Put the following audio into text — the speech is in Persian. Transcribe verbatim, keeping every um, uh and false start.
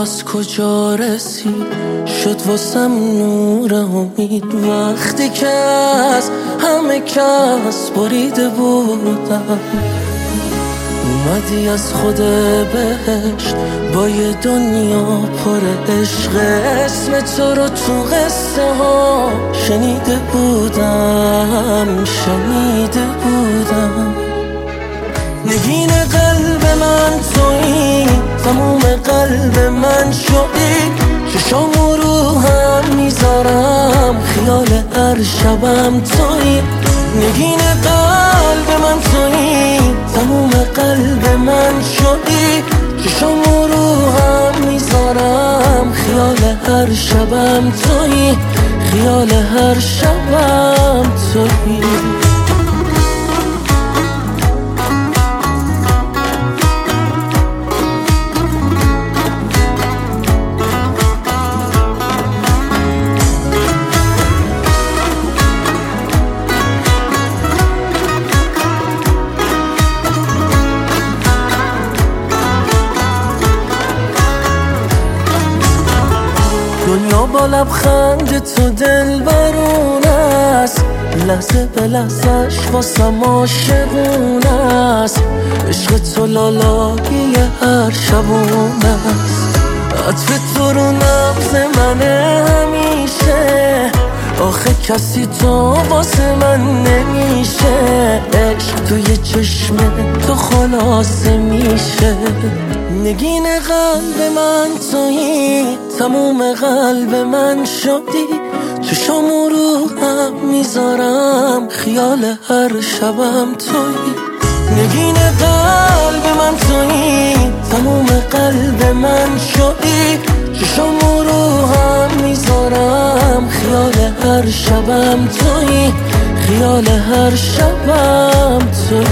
باز کجا رسید، شد واسم نور امید. وقتی که از همه کس بریده بودم، اومدی از خود بهشت با یه دنیا پر عشق. اسم تو رو تو قصه ها شنیده بودم، شنیده بودم. نگین قلب من تویی، تموم قلب من شدی. چشامو رو هم میذارم، خیال هر شبم تویی. نگین قلب من تویی، تموم قلب من شدی. چشامو رو هم میذارم، خیال هر شبم تویی، خیال هر شبم تویی. دنیا با لبخند تو دل برون است، لحظه به لحظهش واسم عاشقونه است. عشق تو لالایی هر شبونه است، عطف تو رو نبض منه همیشه. آخه کسی تو واسه من نمیشه، عشق توی چشم تو خلاصه میشه. نگین قلب من تویی، تموم قلب من شدی. چشامو رو هم میذارم، خیال هر شبم تویی. نگین قلب من تویی، تموم قلب من شدی. چشامو رو هم میذارم، خیال هر شبم تویی، خیال هر شبم تویی.